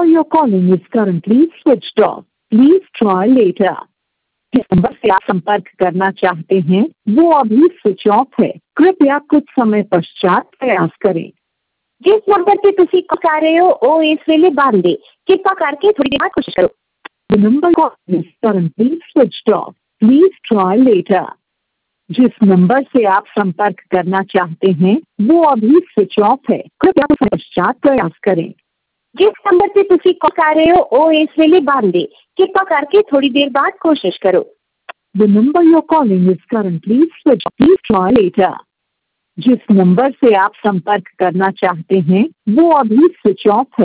number you're calling is currently switched off. Please try later. जिस number से आप संपर्क करना चाहते हैं वो अभी स्विच ऑफ है, कृपया कुछ समय पश्चात प्रयास करें। जिस नंबर पे ਤੁਸੀਂ ਕਾਲ ਕਰ ਰਹੇ ਹੋ ਉਹ ਇਸ ਵੇਲੇ ਬੰਦ ਹੈ, ਕਿਰਪਾ ਕਰਕੇ ਥੋੜੀ ਦੇਰ ਬਾਅਦ ਕੋਸ਼ਿਸ਼ ਕਰੋ। The number calling is currently switched off. Please try later. जिस नंबर से आप संपर्क करना चाहते हैं वो अभी स्विच ऑफ है, कृपया कुछ समय पश्चात प्रयास करें। जिस नंबर पे ਤੁਸੀਂ ਕਾਲ ਕਰ ਰਹੇ ਹੋ ਉਹ ਇਸ ਵੇਲੇ ਬੰਦ ਹੈ, ਕਿਰਪਾ ਕਰਕੇ ਥੋੜੀ ਦੇਰ ਬਾਅਦ ਕੋਸ਼ਿਸ਼ ਕਰੋ। The number you're calling is currently switched off. Please try later. जिस नंबर से आप संपर्क करना चाहते हैं वो अभी स्विच ऑफ है।